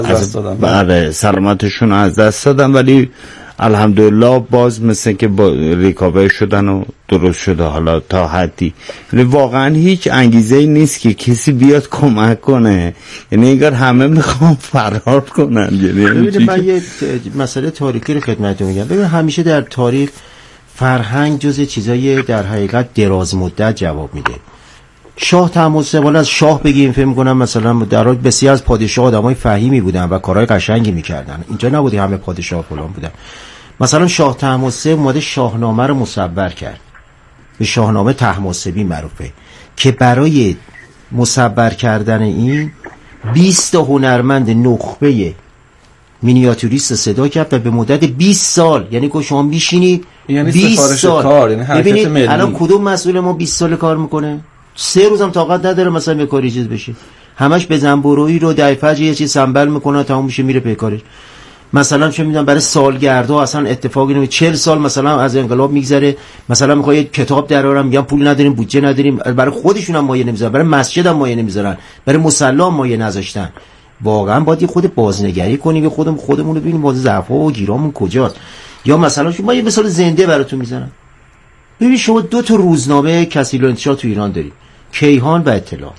بله سلامتشون از دست دادن، ولی الحمدلله باز مثل که با ریکاور شدن و درست شده حالا تا حدی. یعنی واقعا هیچ انگیزه‌ای نیست که کسی بیاد کمک کنه، یعنی انگار همه میخوان فرار کنن. ببینید من یه مسئله تاریخی رو خدمتتون میگم. ببین همیشه در تاریخ فرهنگ جز چیزای در حقیقت دراز مدت جواب میده. شاه طهماسب، از شاه بگیم فکر می‌کنم مثلا در حال بسیار از پادشاه آدمای فهیمی بودن و کارهای قشنگی می‌کردن. اینجا نبودی همه پادشاه فلان بودن. مثلا شاه طهماسب اومده شاهنامه رو مصور کرد، به شاهنامه طهماسبی معروفه، که برای مصور کردن این 20 تا هنرمند نخبه مینیاتوریست صدا کرد و به مدت 20 سال، یعنی که شما میشینید یعنی 20 سال کار، یعنی حرکت ملی. الان کدوم مسئول ما 20 سال کار میکنه؟ 3 روزم طاقت نداره مثلا به کاری چیز بشه، همش به زنبورویی رو در فجر یه چیز سنبل میکنه تمام میشه میره به کارش. مثلا چه میدونم برای سالگردها اصلا اتفاقی نمیفته. 40 سال مثلا از انقلاب میگذره، مثلا میخواد یه کتاب درارم میگن پول نداریم بودجه نداریم، برای خودشون هم مایه نمیذارن، برای مسجد هم مایه نمیذارن، برای مصلی هم مایه نذاشتن. واقعا باید خود بازنگری کنیم، خودمون رو ببینیم باز ضعف‌ها و گیرامون کجاست. یا مثلا شما یه مثال زنده براتون میزنم. ببین شما 2 تا روزنامه کسیل انتشار تو ایران دارید، کیهان و اطلاعات.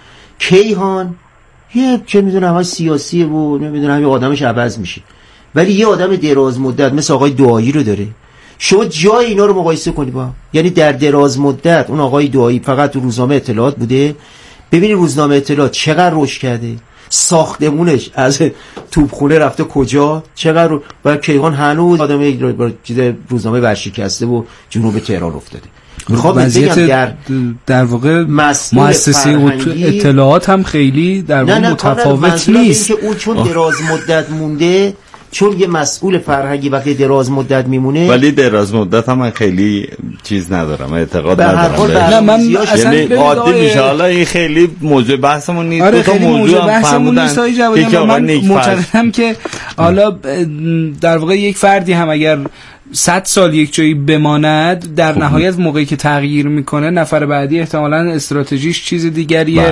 کیهان یه چه میدونم همه سیاسیه و نمیدونم یه آدمش عوض میشه، ولی یه آدم دراز مدت مثل آقای دعایی رو داره. شما جای اینا رو مقایسه کنی با، یعنی در دراز مدت اون آقای دعایی فقط تو روزنامه اطلاعات بوده، ببینید روزنامه اطلاعات چقدر رشد کرده، ساختمونش از توپخونه رفته کجا، چقدر و کیهان هنوز آدم چیز روزنامه ورشکسته و جنوب تهران افتاده. میخوام بگم در واقع مؤسسه اطلاعات هم خیلی در واقع متفاوت نیست. که اون چون دراز مدت مونده، چون یه مسئول فرهنگی وقتی دراز مدت میمونه، ولی دراز مدت هم من خیلی چیز ندارم، اعتقاد ندارم. نه من یعنی عادی میشه. حالا این خیلی موضوع بحثمون نیست. آره خیلی موضوع بحثمون نیست. من معتقدم که حالا در واقع یک فردی هم اگر 100 سال یک جایی بماند، در نهایت موقعی که تغییر میکنه نفر بعدی احتمالاً استراتژیش چیز دیگریه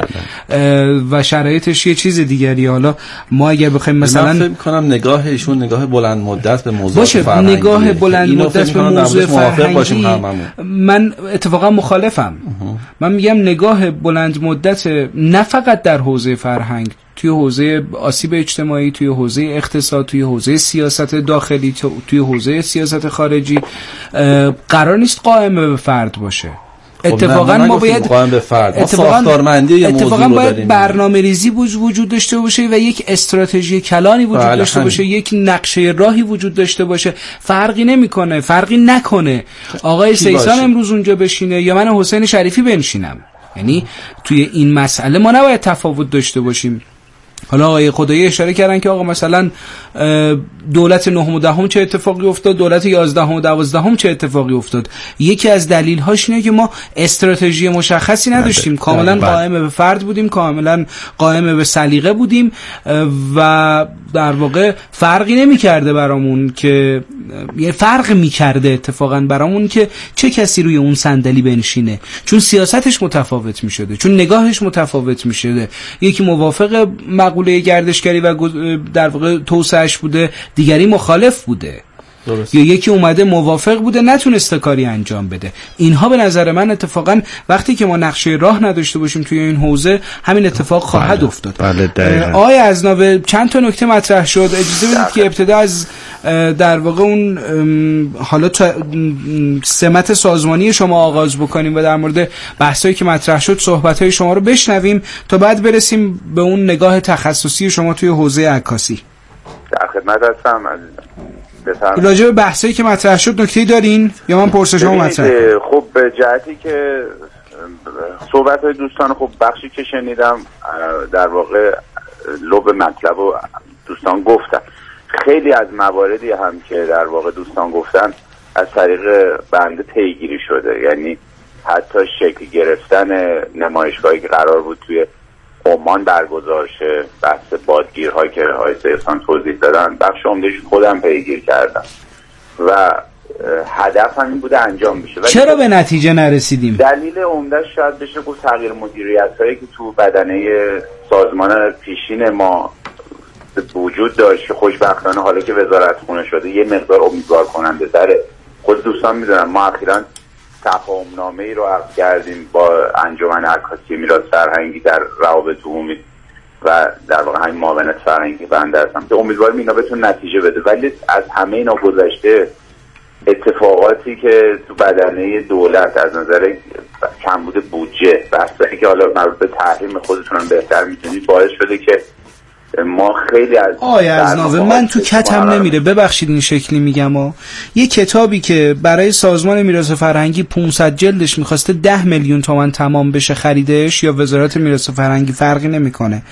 و شرایطش یه چیز دیگریه. حالا ما اگر بخوایم مثلا فکر کنم نگاه ایشون نگاه بلند مدت به موضوع فرهنگی، نگاه بلند مدت به موضوع فرهنگی، من اتفاقا مخالفم. من میگم نگاه بلند مدت نه فقط در حوزه فرهنگ، توی حوزه آسیب اجتماعی، توی حوزه اقتصاد، توی حوزه سیاست داخلی، توی حوزه سیاست خارجی قرار نیست قائم به فرد باشه. اتفاقا ما باید قائم به فرد، ما ساختارمندی یه موضوع رو داریم. باید برنامه‌ریزی وجود داشته باشه و یک استراتژی کلانی وجود داشته باشه، یک نقشه راهی وجود داشته باشه. فرقی نمیکنه، فرقی نکنه آقای سیسان امروز اونجا بشینه یا من حسین شریفی بنشینم. یعنی توی این مسئله ما نباید تفاوت داشته باشیم. حالا آقای خدایی اشاره کردن که آقا مثلا دولت 9 و 10 چه اتفاقی افتاد، دولت 11 و 12 چه اتفاقی افتاد. یکی از دلیل‌هاش اینه که ما استراتژی مشخصی نداشتیم، کاملا قائم به فرد بودیم، کاملا قائم به سلیقه بودیم و در واقع فرقی نمی‌کرده برامون که یه فرق می‌کرده اتفاقا برامون که چه کسی روی اون صندلی بنشینه، چون سیاستش متفاوت می‌شده، چون نگاهش متفاوت می‌شده. یکی موافق مقوله گردشگری و در واقع توسعه‌اش بوده، دیگری مخالف بوده. درست. یا یکی اومده موافق بوده نتونسته کاری انجام بده. اینها به نظر من اتفاقا وقتی که ما نقشه راه نداشته باشیم توی این حوزه همین اتفاق خواهد افتاد. آقای ازناوی چند تا نکته مطرح شد، اجازه بدید که ابتدا از در واقع اون حالا سمت سازمانی شما آغاز بکنیم و در مورد بحثایی که مطرح شد صحبت‌های شما رو بشنویم تا بعد برسیم به اون نگاه تخصصی شما توی حوزه عکاسی. در خدمت هستم عزیزم. راجع به بحثایی که مطرح شد نکته‌ای دارین یا من پرسشمو مطرح کنم؟ خب به جهتی که صحبت‌های دوستان خب بخشی که شنیدم در واقع لب مطلب و دوستان گفتن، خیلی از مواردی هم که در واقع دوستان گفتن از طریق بنده پیگیری شده. یعنی حتی شکل گرفتن نمایشگاهی که قرار بود توی عمان برگزار شه، بحث بادگیرها که آقای سیفسان توضیح دادن، بخش عمده‌اش خودم پیگیر کردم و هدف هم این بوده انجام بشه. چرا به نتیجه نرسیدیم؟ دلیل عمده‌اش شاید بشه گفت تغییر مدیریت‌هایی که تو بدنه سازمان پیشین ما وجود داشت که خوشبختانه حالا که وزارتخونه شده یه مقدار امیدوار کننده تره. خود دوستان میدونن ما اخیراً تفاهم‌نامه ای رو عقد کردیم با انجمن عکاسی میراث فرهنگی در روابط عمومی و در واقع همین معاونت فرهنگی بنده هستم که امیدواریم اینا بتون نتیجه بده. ولی از همه اینا گذشته اتفاقاتی که تو بدنه دولت از نظر کمبود بودجه بحثی که حالا مربوط به تحریم خودتونم بهتر میدونید باعث شده که ما خیلی از ارزناوه من تو کتم نمیره، ببخشید این شکلی میگم یه کتابی که برای سازمان میراث فرهنگی 500 جلدش میخواسته 10 میلیون تومان تمام بشه خریدش یا وزارت میراث فرهنگی فرقی نمیکنه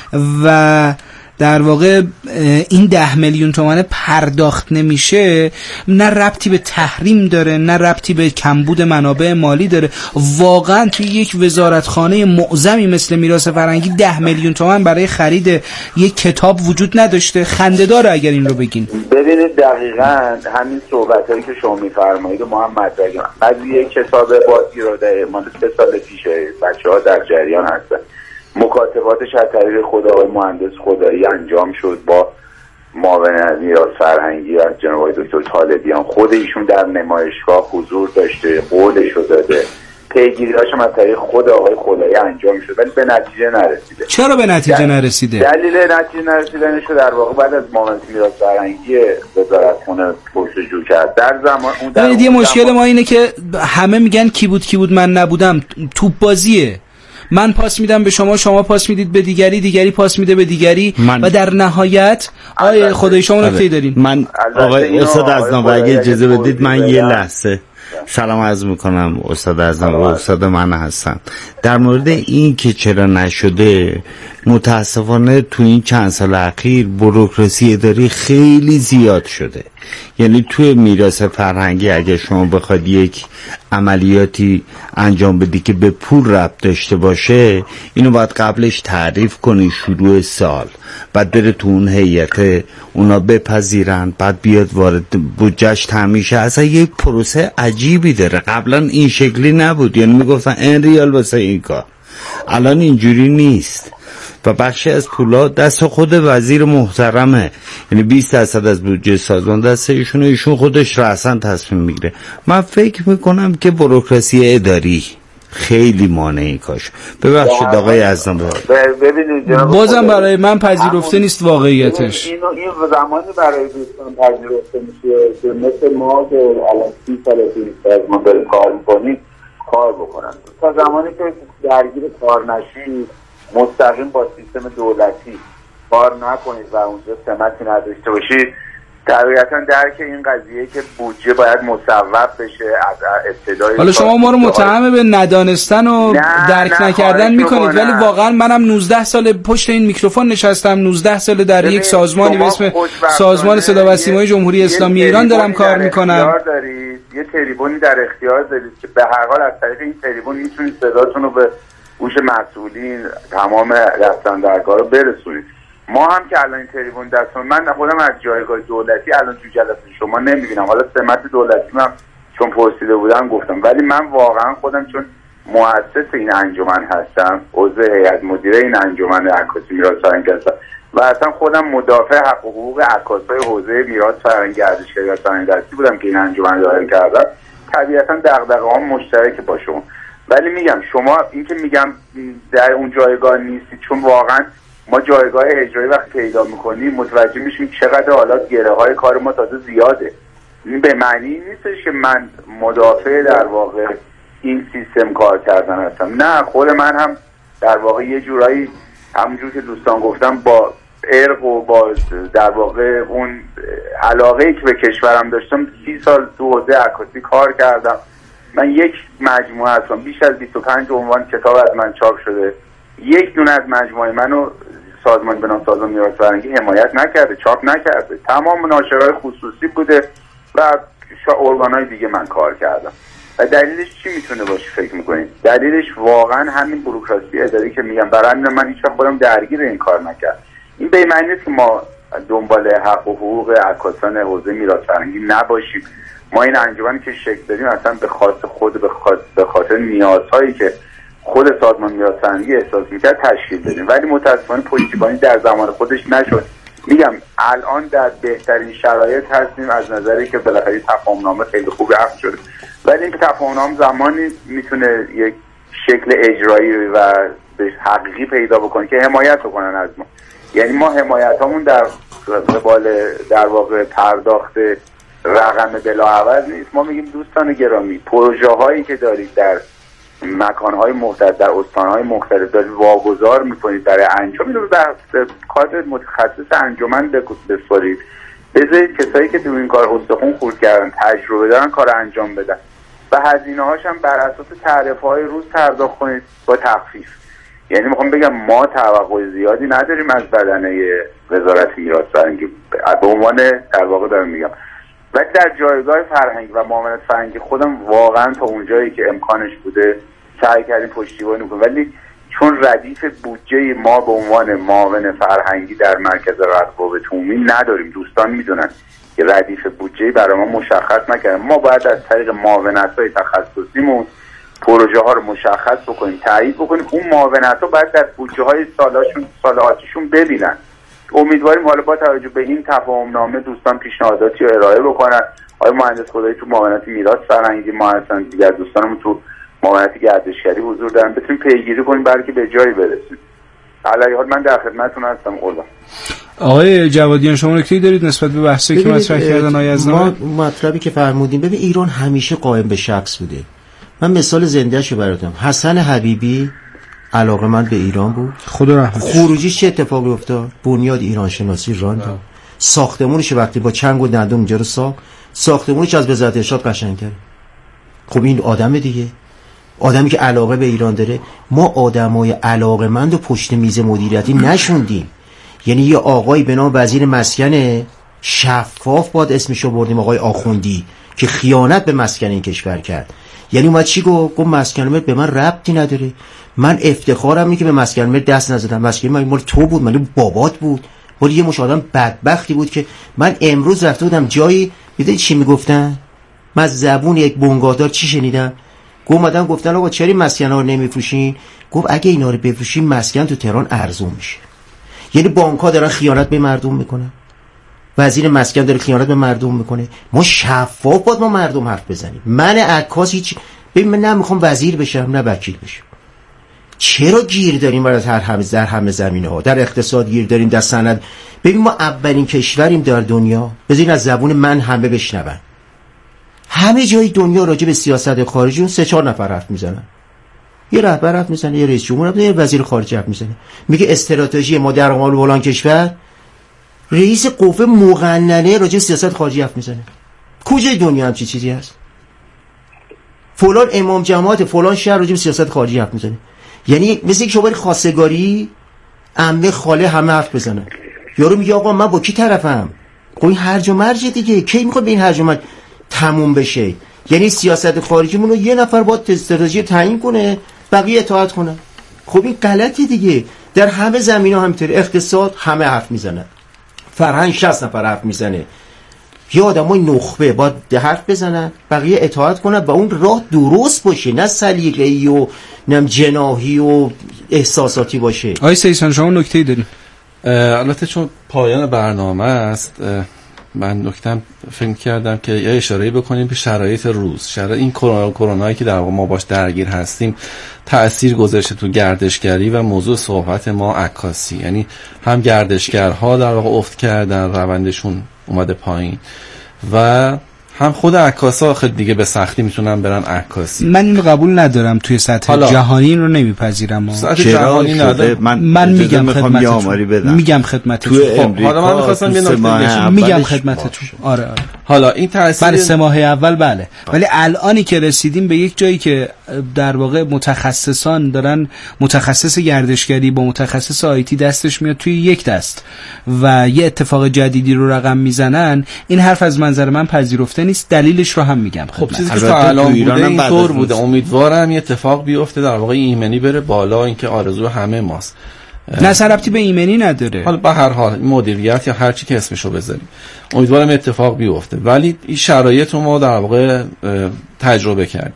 و در واقع این 10 میلیون تومان پرداخت نمیشه، نه ربطی به تحریم داره نه ربطی به کمبود منابع مالی داره. واقعا توی یک وزارتخانه معظمی مثل میراث فرهنگی 10 میلیون تومان برای خرید یک کتاب وجود نداشته. خنده داره اگر این رو بگین. ببینید دقیقاً همین صحبتایی که شما میفرمایید ما هم مطرح از یک کتاب با ایراده مال 3 سال پیشه، بچه‌ها در جریان هستن. مکاتباتش از طریق خود آقای مهندس خدایی انجام شد با معاون میراث فرهنگی از جناب آقای دکتر طالبیان. خود ایشون در نمایشگاه حضور داشته، قولش رو داده، پیگیری‌هاش هم از طریق خود آقای خدایی انجام شد ولی به نتیجه نرسیده. چرا به نتیجه نرسیده؟ دلیل نتیجه نرسیدنش رو در واقع بعد از معاونت میراث فرهنگی وزارتخونه پرسجو کرد. در زمان اون یه مشکل ما اینه که همه میگن کی بود من نبودم. توپ بازیه. من پاس میدم به شما، شما پاس میدید به دیگری، دیگری پاس میده به دیگری و در نهایت آیه خدای شما نکته دارین. من آقای استاد ازناو اگه اجازه بدید من یه لحظه سلام عرض میکنم. استاد ازناو استاد من هستن. در مورد این که چرا نشده، متاسفانه تو این چند سال اخیر بوروکراسی اداری خیلی زیاد شده. یعنی توی میراث فرهنگی اگه شما بخواد یک عملیاتی انجام بدی که به پول ربط داشته باشه، اینو باید قبلش تعریف کنی شروع سال، بعد بره تو اون هیئت اونا بپذیرن، بعد بیاد وارد بودجهش تامین شه. اصلا یک پروسه عجیبی داره. قبلا این شکلی نبود، یعنی میگفتن این ریال واسه این کار. الان اینجوری نیست و بخشی از پولا دست خود وزیر محترمه، یعنی 20% از بودجه سازمان دست ایشونه، ایشون خودش رأساً تصمیم میگیره. من فکر میکنم که بوروکراسی اداری خیلی مانعی کاش. ببخشید آقای عزیزم. بازم برای من پذیرفته نیست واقعیتش. این زمانی برای دوستان پذیرفته میشه که مثل ما که الان 30 سال پیش ما داریم کار میکنیم کار بکنن. تا زمانی که درگیر کار نشید، مستقیم با سیستم دولتی کار نکنید و اونجا سمتی نداشته باشید، طبیعتا درک این قضیه که بودجه باید مصوب بشه از ابتدای. حالا شما ما رو متهم به ندانستن و درک نکردن میکنید، ولی واقعا منم 19 سال پشت این میکروفون نشستم، 19 سال در یک سازمانی به اسم سازمان صدا و سیمای جمهوری اسلامی ایران دارم کار میکنم. یه تریبونی در اختیار دارید که به هر حال از طریق این تریبون میتونید صداتون رو به گوش مسئولین تمام دستاندرکارا رو برسونید. ما هم که الان این تریبون دستون، من خودم از جایگاه دولتی الان تو جلسه شما نمیبینم، حالا سمت دولتی من چون پرسیده بودم گفتم، ولی من واقعا خودم چون مؤسس این انجمن هستم، عضو هیئت مدیره این انجمن عکاسی میراث فرهنگی هستم و اصلا خودم مدافع حق و حقوق عکاسای حوزه میراث فرهنگی گردشگری فرهنگی بودم که این انجمن دارم کردم. طبیعتا دغدغه‌هام مشترک با شما، ولی میگم شما این که میگم در اون جایگاه نیستید، چون واقعا ما جایگاه اجرایی وقتی پیدا میکنیم متوجه میشیم چقدر حالا گره های کار ما تازه زیاده. این به معنی نیستش که من مدافع در واقع این سیستم کار کردن هستم، نه، خود من هم در واقع یه جورایی همونجور که دوستان گفتم با ارق و با در واقع اون علاقه‌ای که به کشورم داشتم 30 سال تو حوزه عکاسی کار کردم. من یک مجموعه هستم، بیش از 25 عنوان کتاب از من چاپ شده. یک دونه از مجموعه منو سازمان به نام سازمان میراث فرهنگی حمایت نکرده، چاپ نکرده. تمام ناشرهای خصوصی بوده و ارگان‌های دیگه من کار کردم. و دلیلش چی میتونه باشه فکر میکنید؟ دلیلش واقعا همین بوروکراسی اداری که میگم. برای من هیچ وقت خودم درگیر این کار نکردم. این به معنی نیست که ما دنبال حق و حقوق عکاسان حوزه میراث فرهنگی نباشیم. ما این انجمنی که شکل دادیم اصلا به خاطر نیازهایی که خود سازمان میراث فرهنگی احساس میکرد تشکیل دادیم، ولی متاسفانه پشتیبانی در زمان خودش نشد. میگم الان در بهترین شرایط هستیم از نظری که بالاخره تفاهم‌نامه خیلی خوبی عقد شده، ولی این تفاهم‌نامه زمانی میتونه یک شکل اجرایی و به حقیقی پیدا بکنه که حمایت بکنن از ما. یعنی ما حمایتامون در قبال در واقع پرداخت رقم بلاعوض نیست. ما میگیم دوستان گرامی، پروژه هایی که دارید در مکانهای مختلف در استانهای مختلف دارید واگذار میکنید برای انجام، اینو به کادر متخصص انجمن بسپارید، بذارید کسایی که تو این کار استخون خورد کردن، تجربه دارن، کار انجام بدن و هزینه هاش هم بر اساس تعرفه های روز پرداخت کنید با تخفیف. یعنی میخوام بگم ما توقع زیادی نداریم از بدنه وزارت میراث فرهنگی به عنوان در واقع دارم میگم، ولی در جایگاه فرهنگ و معاونت فرهنگی خودم واقعا تا اونجایی که امکانش بوده سعی کردیم پشتیبانی کنیم، ولی چون ردیف بودجه ما به عنوان معاون فرهنگی در مرکز رقابت عمومی نداریم، دوستان میدونن که ردیف بودجه برای ما مشخص نکردن، ما باید از طریق معاونت‌های تخصصیمون پروژه ها رو مشخص بکنیم، تایید بکنیم، اون معاونت‌ها باید در بودجه های سال آتیشون ببینن. امیدواریم حالا با توجه به این تفاهم‌نامه دوستان پیشنهاداتی رو ارائه بکنن. آقای مهندس خدایی تو معاونت میراث فرهنگی ما هستن، دیگر دوستانمون تو معاونت گردشگری حضور دارن، بتونیم پیگیری کنیم بلکه به جایی برسیم. علی حال من در خدمتتون هستم. آقای جوادیان شما نکته‌ای دارید نسبت به بحثی که مطرح کردن آقای یزدانی؟ ما مطلبی که فرمودیم، ببین ایران همیشه قائم به شخص بوده. من مثال زنده‌شو براتم. حسن حبیبی علاقه‌مند به ایران بود، خدا رحمتش. خروجیش چه اتفاقی افتاد؟ بنیاد ایران شناسی راند. ساختمونش وقتی با چنگ و دندون اینجا رو ساختمونش از وزارت ارشاد قشنگ کرد. خب این آدم دیگه، آدمی که علاقه به ایران داره. ما آدمای علاقه‌مند و پشت میز مدیریتی نشوندیم. یعنی یه آقای به نام وزیر مسکن شفاف باد اسمشو بردیم، آقای آخوندی، که خیانت به مسکن این کشور کرد. یعنی اومد چی گفت مسکن ملک به من ربطی نداره، من افتخارم اینه که به مسکن ملک دست نزدم، مسکن ملک مال تو بود، مال بابات بود، مال یه مش آدم بدبختی بود که من امروز رفته بودم جایی، میدونی چی میگفتن؟ من از زبون یک بنگاهدار چی شنیدم؟ اومدن گفتن آقا چرا مسکن ها رو نمیفروشین؟ گفت اگه اینا رو بفروشین مسکن تو تهران ارزون میشه. یعنی بانک ها دارن خیانت به مردم میکنن، وزیر مسکن داره خیانت به مردم میکنه. ما شفاف باید ما مردم حرف بزنیم. من عکاس هیچ ببین، من نمیخوام وزیر بشم نه وکیل بشم. چرا گیر داریم در همه زمینه ها؟ در اقتصاد گیر داریم، در صنعت. ببین ما اولین کشوریم در دنیا، بذارین از زبون من همه بشنون. همه جای دنیا راجع به سیاست خارجی اون 3-4 نفر حرف میزنن. یه رهبر حرف میزنه، یه رئیس جمهور حرف میزنه، یه وزیر خارجه حرف میزنه، میگه استراتژی ما در مقابل فلان کشور. رئیس قوه مقننه راجع به سیاست خارجی حرف میزنه. کجای دنیا همچین چیزی هست؟ فلان امام جماعت فلان شهر راجع به سیاست خارجی حرف میزنه. یعنی مثل یک شوبر خواستگاری، عمه خاله همه حرف بزنن. یارو میگه آقا من با کی طرفم؟ خب این هرج و مرج دیگه، کی میخواد به این هرج و مرج تموم بشه؟ یعنی سیاست خارجیمون رو یه نفر باید استراتژی تعیین کنه، بقیه اطاعت کنن. خب این غلطی دیگه. در همه زمینه‌ها همینطوره. اقتصاد همه حرف میزنن، فرهنگ 60 نفر حرف میزنه، یا آدمای نخبه باید حرف بزنن، بقیه اطاعت کنن و اون راه درست باشه، نه سلیقه‌ای و نه جناحی و احساساتی باشه. آقای سیسان شما نکته‌ای دارین؟ البته چون پایان برنامه است، من نکتم فکر کردم که یه اشاره بکنیم به شرایط روز. شرایط این کرونایی که در واقع ما باش درگیر هستیم تأثیر گذاشته تو گردشگری و موضوع صحبت ما عکاسی. یعنی هم گردشگرها در واقع افت کردن، روندشون اومده پایین، و هم خود عکاسا خیلی دیگه به سختی میتونن برن عکاسی. من اینو قبول ندارم، توی سطح جهانی این رو نمیپذیرم. سطح جهانی نداره. من میگم خدمتتون، میگم خدمتتون. حالا من می‌خواستم یه نکته میگم خدمتتون. آره. حالا این تأثیر برای 3 ماه اول بله، ولی الانی که رسیدیم به یک جایی که در واقع متخصصان دارن، متخصص گردشگری با متخصص آیتی دستش میاد توی یک دست و یه اتفاق جدیدی رو رقم میزنن، این حرف از منظر من پذیرفته نیست. دلیلش رو هم میگم. خب چیزی که تا الان بوده اینطور بوده. امیدوارم یه اتفاق بیفته در واقع ایمنی بره بالا، اینکه آرزو همه ماست. نه ربطی به ایمنی نداره. حالا به هر حال مدیریت یا هر چی که اسمشو بذاریم، امیدوارم اتفاق بیفته، ولی این شرایط رو ما در واقع تجربه کردیم.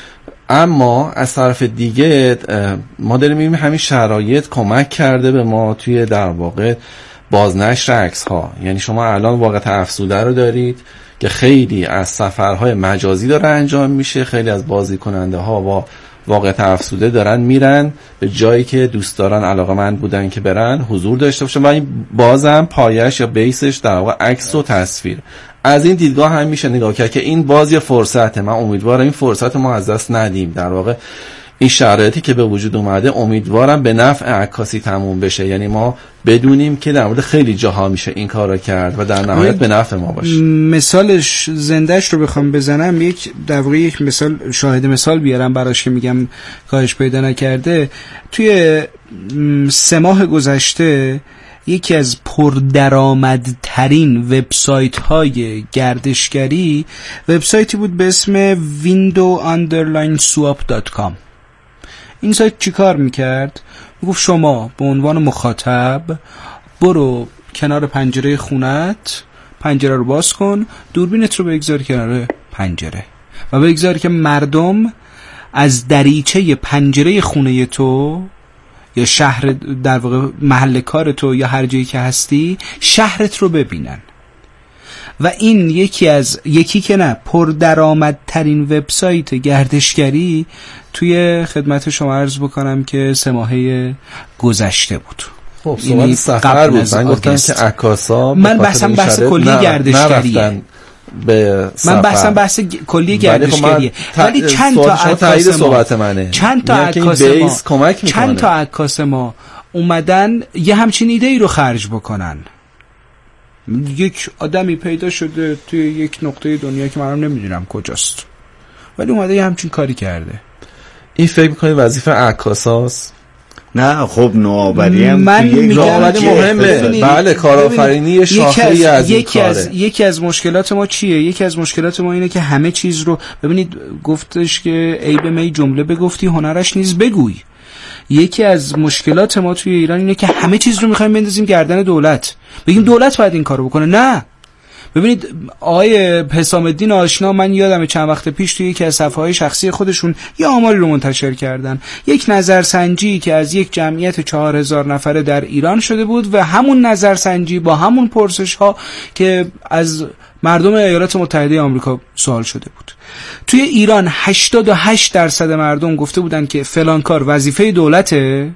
اما از طرف دیگه ما داریم می‌بینیم همین شرایط کمک کرده به ما توی در واقع بازنشر عکس ها. یعنی شما الان واقعیت افزوده رو دارید که خیلی از سفرهای مجازی داره انجام میشه، خیلی از بازی کننده ها با واقعیت افزوده دارن میرن به جایی که دوست دارن، علاقه‌مند بودن که برن، حضور داشته باشن و این بازم پایش یا بیسش در واقع عکس و تصویر. از این دیدگاه هم میشه نگاه کرد که این باز یه فرصته. من امیدوارم این فرصت ما از دست ندیم. در واقع این شرایطی که به وجود اومده امیدوارم به نفع عکاسی تموم بشه. یعنی ما بدونیم که در مورد خیلی جاها میشه این کارو کرد و در نهایت به نفع ما باشه. مثالش زندهش رو بخوام بزنم، در واقع یک مثال شاهد مثال بیارم براش که میگم کاهش پیدا نکرده. توی 3 ماه گذشته یکی از پردرآمدترین وبسایت‌های گردشگری وبسایتی بود به اسم window_swap.com. این سایت چی کار میکرد؟ میگفت شما به عنوان مخاطب برو کنار پنجره خونت، پنجره رو باز کن، دوربینت رو بگذار کنار پنجره و بگذار که مردم از دریچه پنجره خونه تو یا شهر، در واقع محل کار تو یا هر جایی که هستی، شهرت رو ببینن. و این یکی که نه پردرآمدترین وبسایت گردشگری توی خدمت شما عرض بکنم که 3 ماهه گذشته بود. خب سوال سفر بود. من گفتم که عکاسا من بحث کلی گردشگریه. من بحث کلی گردشگریه. ولی چند تا عکاس ما اومدن یه همچین ایده ای رو خرج بکنن. یک آدمی پیدا شده توی یک نقطه دنیا که منم نمیدونم کجاست، ولی اومده یه همچین کاری کرده. این فکر میکنی وظیفه عکاساست؟ نه خب نوآوری هم نوآوری مهمه. بله کارآفرینی شاخه‌ای از این کاره. یکی از مشکلات ما چیه؟ یکی از مشکلات ما اینه که همه چیز رو ببینید، گفتش که عیب می جمله بگفتی هنرش نیز بگوی. یکی از مشکلات ما توی ایران اینه که همه چیز رو میخوایم بندازیم گردن دولت، بگیم دولت باید این کارو بکنه. نه، ببینید آقای حسام الدین آشنا، من یادم چند وقت پیش توی یکی از صفحه‌های شخصی خودشون یه آماری رو منتشر کردن، یک نظرسنجی که از یک جمعیت 4000 نفره در ایران شده بود و همون نظرسنجی با همون پرسش‌ها که از مردم ایالات متحده آمریکا سوال شده بود. توی ایران 88% مردم گفته بودن که فلان کار وظیفه دولته،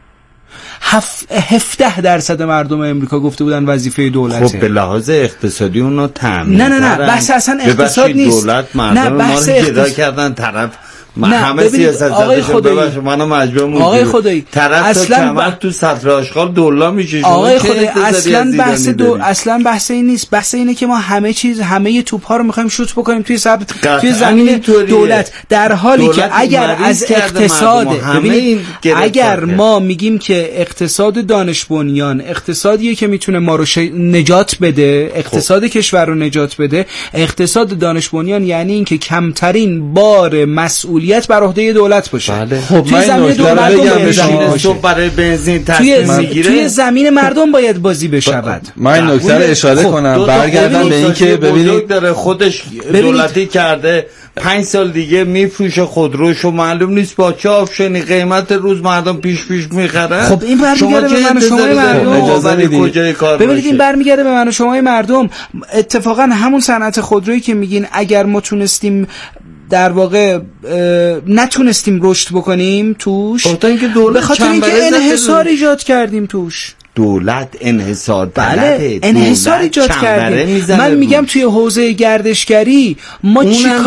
17% مردم امریکا گفته بودن وظیفه دولته. خب به لحاظ اقتصادی اونا تامین. نه بحث اصلا اقتصاد نیست. دولت مردم ما رو جدا کردن طرف. همه سیاست‌گذارا ببخشید منو مجبور می‌کنید. آقای خدایی طرف تا کمر تو سطر آشغال دلار میشه. آقای خدایی اصلا بحث این نیست. بحث اینه که ما همه توپ‌ها رو می‌خوایم شوت بکنیم توی زمین دولت، در حالی که اگر از اقتصاد، ببینید اگر ما میگیم که اقتصاد دانش بنیان اقتصادیه که میتونه ما رو نجات بده، اقتصاد کشور رو نجات بده، اقتصاد دانش بنیان یعنی این که کمترین بار مسئولیت بر عهده دولت باشه. بله. خب توی زمین دولت برای بنزین تصمیم میگیره، توی زمین مردم باید بازی بشود. من نکته رو اشاره کنم، برگردم به این که ببینید داره خودش دولتی کرده 5 سال دیگه میفروشه خودروشو، معلوم نیست با چه آپشنی قیمت روز مردم پیش میخرن. خب این برمیگرده به من و شمای مردم. کجای کار ببینید این برمیگرده به من و شمای مردم. اتفاقا همون صنعت خودرویی که میگین اگر ما تونستیم در واقع نتونستیم رشد بکنیم توش، به خاطر اینکه انحصار ایجاد کردیم توش. دولت انحصار بله انحصار ایجاد کردیم. من میگم توی حوزه گردشگری ما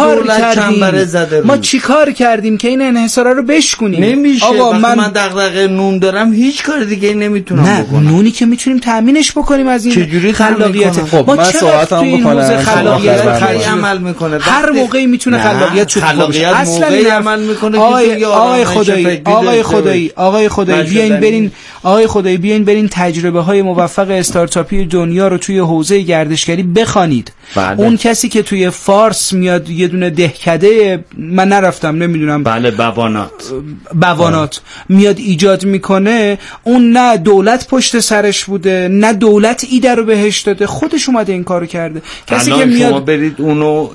چیکار کردیم که این انحصار رو بشکنیم؟ نمیشه. آقا من دغدغه نون دارم، هیچ کار دیگه نمیتونم بکنم. نونی که میتونیم تامینش بکنیم از این خلاقیت. خب من صحبتام بکنم. خلاقیت عمل میکنه، هر موقعی میتونه خلاقیت شده باشه. اصلا عمل میکنه. آقای خدایی بیاین برین تجربه های موفق استارتاپی دنیا رو توی حوزه گردشگری بخوانید. بله. اون کسی که توی فارس میاد یه دونه دهکده، من نرفتم نمیدونم، بله بوانات میاد ایجاد میکنه، اون نه دولت پشت سرش بوده نه دولت ایده رو بهش داده، خودش اومده این کارو کرده. کسی که میاد شما برید اونو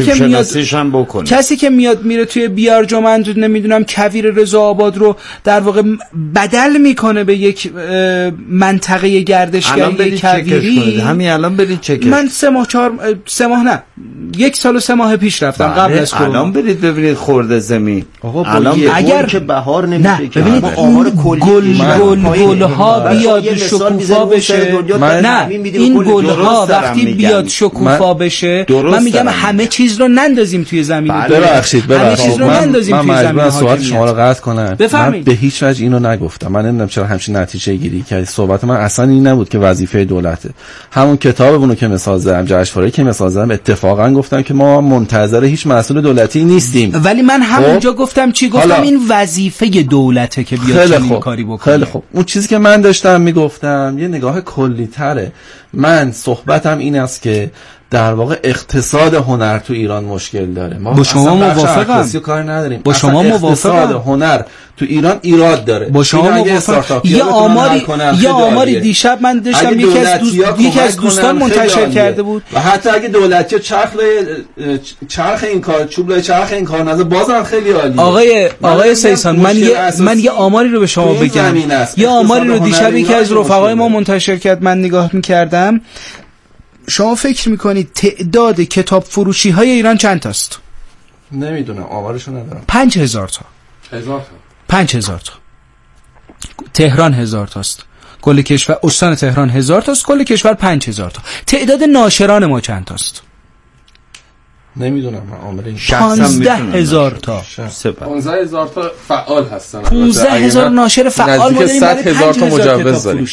کسی که میاد میره توی بیارجمند نمیدونم کویر رضا آباد رو در واقع بدل میکنه به یک منطقه گردشگری کویری. همین الان برید چکش. من 3 ماه نه 1 سال و 3 ماه پیش رفتم قبل از کرونا. الان برید ببینید خورده زمین. الان اگر که بهار نمیشه که ببینید آمار کلی گل‌ها بیاد شکوفا بشه، نه این گل‌ها وقتی بیاد شکوفا بشه، من میگم همه چیز رو نندازیم توی زمین. ببخشید همه چیز رو نندازیم توی زمین. من سوال شما رو قطع کنم. من به هیچ وجه اینو نگفتم. من نمیدونم چرا همچین نتیجه گیری کردید. صحبت من اصلا این نبود که وظیفه دولته. همون کتابمونو که مثال زدم، جشنواره که مثال زدم، اتفاقا گفتم که ما منتظر هیچ مسئول دولتی نیستیم. ولی من همونجا گفتم چی گفتم؟ این وظیفه دولته که بیاد چنین کاری بکنه. خیلی خوب. اون چیزی که من داشتم میگفتم یه نگاه کلی تره. من صحبتم این است که در واقع اقتصاد هنر تو ایران مشکل داره. ما با شما موافقم. کار نداریم. با شما موافقم. اقتصاد هنر تو ایران ایراد داره. با شما موافقم. یه آماری دیشب من داشتم یکی از دوستان منتشر کرده بود و حتی اگه دولتی چرخ این کار چوبلای چرخ این کار نذاره بازم خیلی عالیه. آقای سیسان، من یه آماری رو به شما بگم. یه آماری رو دیشب یکی از رفقای ما منتشر کرد، من نگاه می‌کردم. شما فکر میکنید تعداد کتاب فروشی های ایران چند تاست؟ نمیدونم، آمارشو ندارم. 5000 تا. 5000 تا. تهران 1000 تاست. کل کشور، استان تهران 1000 تاست، کل کشور 5000 تا. تعداد ناشران ما چند تاست؟ نمیدونم، من آمار این 15000 تا. 15000 تا فعال هستن. 15000 ناشر فعال ما داریم، 100,000 تا مجوز داریم.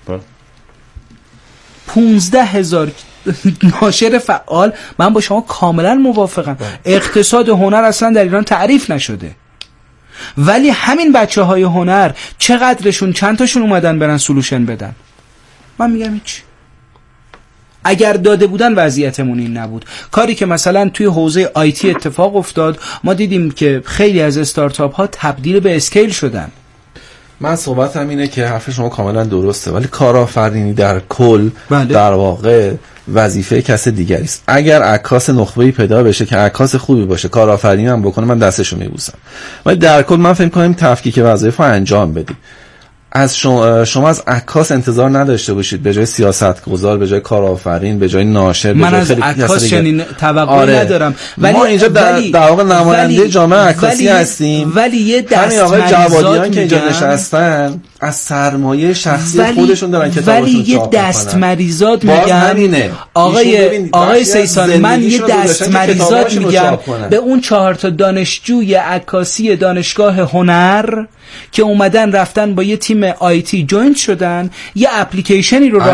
15,000 ناشر فعال. من با شما کاملا موافقم. اقتصاد هنر اصلا در ایران تعریف نشده، ولی همین بچه‌های هنر چقدرشون، چند تاشون اومدن برن سولوشن بدن؟ من میگم هیچ. اگر داده بودن وضعیتمون این نبود. کاری که مثلا توی حوزه آیتی اتفاق افتاد، ما دیدیم که خیلی از استارتاپ ها تبدیل به اسکیل شدن. من صحبتم اینه که حرف شما کاملا درسته، ولی کارآفرینی در کل در واقع وظیفه کس دیگری است. اگر عکاس نخبه‌ای پیدا بشه که عکاس خوبی باشه، کارآفرینی هم بکنه، من دستشو میبوسم. ولی در کل من فکر می‌کنم تفکیک وظایف رو انجام بدید. از شما از عکاس انتظار نداشته باشید به جای سیاستگزار، به جای کارآفرین، به جای ناشر، من از عکاس چنین توقعی ندارم. ولی ما اینجا در واقع نماینده جامعه عکاسی هستیم. ولی یه دستمزد جوادیان که اینجا نشستن از سرمایه شخصی خودشون دارن کتابشون چاپ میکنن. یه دستمریزاد میگم آقای سیسان، من یه دستمریزاد میگم به اون 4 تا دانشجوی عکاسی دانشگاه هنر که اومدن رفتن با یه تیم آیتی جوینت شدن، یه اپلیکیشنی رو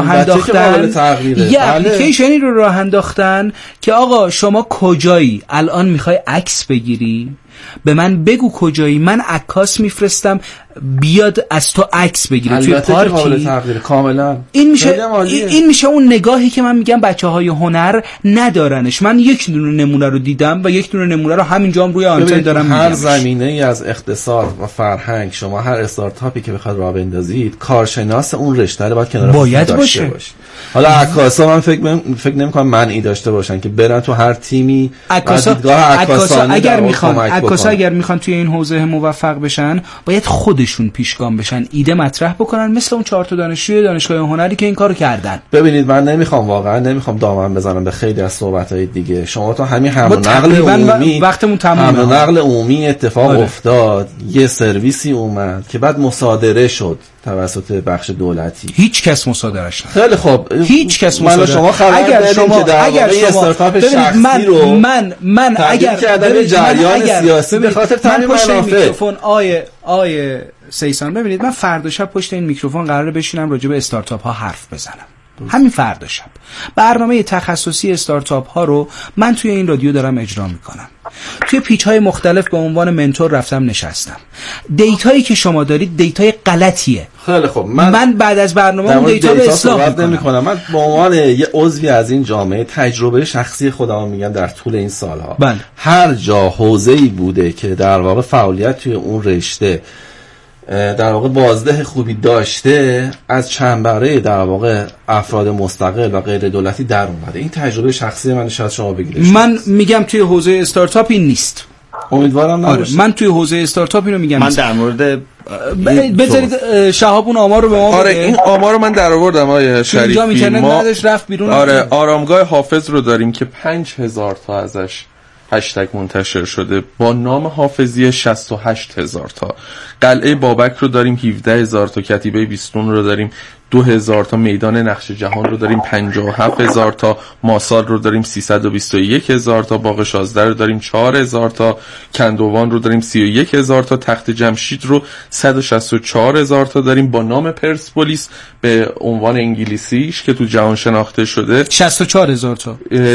راه انداختن که آقا شما کجایی؟ الان میخوای عکس بگیری؟ به من بگو کجایی، من عکاس میفرستم بیاد از تو عکس بگیره توی پارکی. کاملا این میشه اون نگاهی که من میگم بچه‌های هنر ندارنش. من یک دونه نمونه رو دیدم و یک دونه نمونه رو همینجا هم روی آنتن دارم میگم. هر زمینه‌ای از اقتصاد و فرهنگ، شما هر استارتاپی که بخواد راه بندازید، کارشناس اون رشته رو باید باشه. حالا عکاسا من فکر نمی‌کنم منعی داشته باشن که برن تو هر تیمی عکاسا اگر میخوان توی این حوزه موفق بشن، باید خودشون پیشگام بشن، ایده مطرح بکنن، مثل اون 4 تا دانشجوی دانشگاه هنری که این کارو کردن. ببینید من نمیخوام دامن بزنم به خیلی از صحبت‌های دیگه. شما تو همین حمل و نقل عمومی، وقتمون تمومه، حمل و نقل عمومی اتفاق افتاد، یه سرویسی اومد که بعد مصادره شد توسط بخش دولتی. هیچ کس مصادرهش نکرد. خیلی خوب، هیچ کس مصادره. شما اگر شما استارتاپ شخصی رو من اگر جریان سیاسی به خاطر تامین منافع، میکروفون آیه سیسان، ببینید من فردا شب پشت این میکروفون قراره بشینم راجع به استارتاپ ها حرف بزنم. همین فردا شب برنامه تخصصی استارتاپ ها رو من توی این رادیو دارم اجرا میکنم. توی پیچ های مختلف به عنوان منتور رفتم نشستم. دیتایی که شما دارید دیتای غلطیه. خیلی خب من بعد از برنامه اون دیتا رو اصلاح نمی‌کنم. من به عنوان یه عضوی از این جامعه تجربه شخصی خودم میگم در طول این سالها هر جا حوزه‌ای بوده که در واقع فعالیت توی اون رشته در واقع بازده خوبی داشته، از چنبره در واقع افراد مستقل و غیر دولتی در اومده. این تجربه شخصی من، شاید شما بگیرید. من میگم توی حوزه استارتاپ این نیست. امیدوارم نباشه. من توی حوزه استارتاپ اینو میگم. من در مورد بذارید شهاب اون آمار رو به ما بده. این آمار رو من در آوردم آیه شریفی. ما رفت بیرون. آرامگاه حافظ رو داریم که 5000 تا ازش هشتگ منتشر شده با نام حافظی 68000 تا. قلعه بابک رو داریم 17000 تا. کتیبه بیستون رو داریم 2000 تا. میدان نقش جهان رو داریم 57000 تا. ماسال رو داریم 321000 تا. باغ شازده رو داریم 4000 تا. کندوان رو داریم 31000 تا. تخت جمشید رو 164000 تا داریم با نام پرسپولیس به عنوان انگلیسیش که تو جهان شناخته شده. 64000 تا.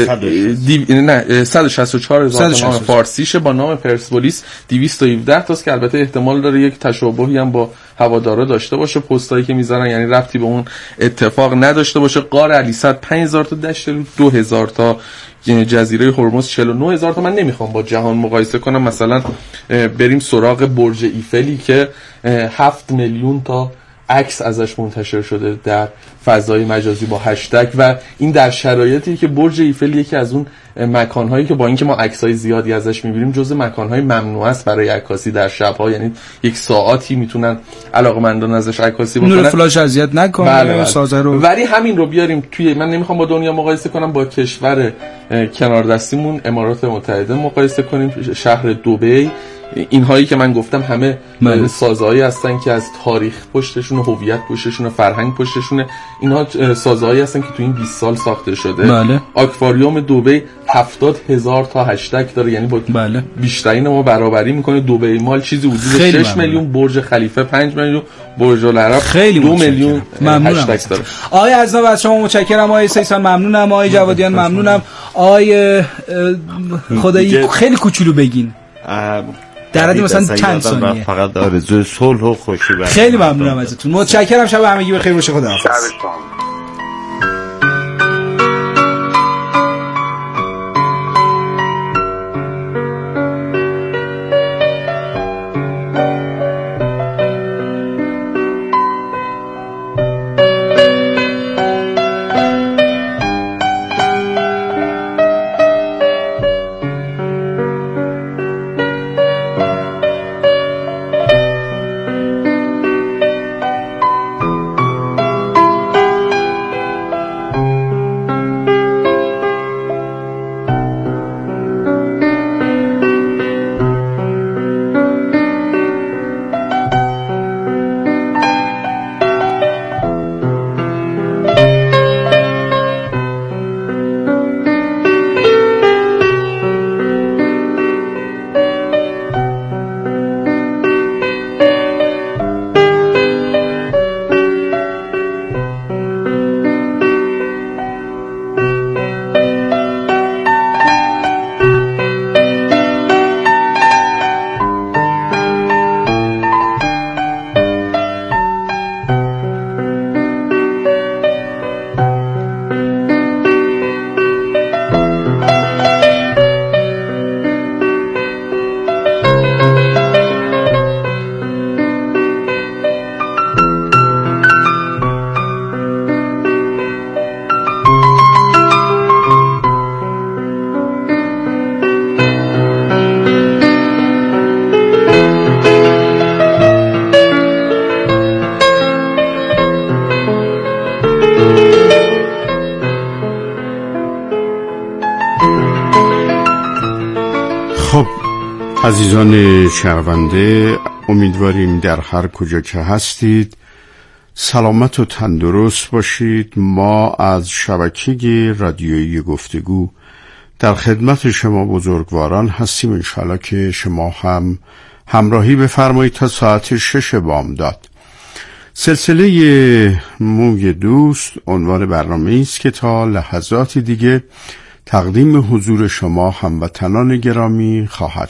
نه 164000 تا نام فارسیشه با نام پرسپولیس. 217 تاست که البته احتمال داره یک تشابهی هم با هوادارا داشته باشه، پستایی که میذارن یعنی ربطی به اون اتفاق نداشته باشه. غار علی صد 5000 تا، دشت رو 2000 تا، جزیره هرمز 49000 تا. من نمیخوام با جهان مقایسه کنم، مثلا بریم سراغ برج ایفلی که 7 میلیون تا عکس ازش منتشر شده در فضای مجازی با هشتگ، و این در شرایطی که برج ایفل یکی از اون مکانهایی که با اینکه ما عکسای زیادی ازش می‌بینیم جزء مکانهای ممنوع است برای عکاسی در شب‌ها، یعنی یک ساعتی میتونن علاقه‌مندان ازش عکاسی بکنن، نور فلاش اذیت نکنه. بله. سازه رو ولی همین رو بیاریم توی، من نمیخوام با دنیا مقایسه کنم، با کشور کنار دستیمون امارات متحده مقایسه کنیم، شهر دبی. اینهایی که من گفتم همه سازه‌هایی هستن که از تاریخ پشتشون، هویت پشتشون، فرهنگ پشتشون، اینها سازه‌هایی هستن که تو این 20 سال ساخته شده. بله. آکواریوم دبی 70000 تا هشتگ داره، یعنی با بیشترین ما برابری میکنه. دبی مال چیزی حدود 6 میلیون، برج خلیفه 5 میلیون، برج العرب 2 میلیون هشتگ داره. آقای عزیزم از شما متشکرم، آقای سیسان ممنونم، آقای جوادیان ممنونم، آقای خدایی خیلی کوچولو بگین در حد مثلا چند ثانیه، فقط آرزوی صلح و خوشی. خیلی ممنونم ازتون، متشکرم، شب همگی بخیر باشه، خداحافظ. عزیزان شنونده، امیدواریم در هر کجا که هستید سلامت و تندرست باشید. ما از شبکه رادیویی گفتگو در خدمت شما بزرگواران هستیم. انشاءالله که شما هم همراهی بفرمایید تا ساعت 6 بامداد. سلسله موی دوست عنوان برنامه است که تا لحظاتی دیگه تقدیم حضور شما هموطنان گرامی خواهد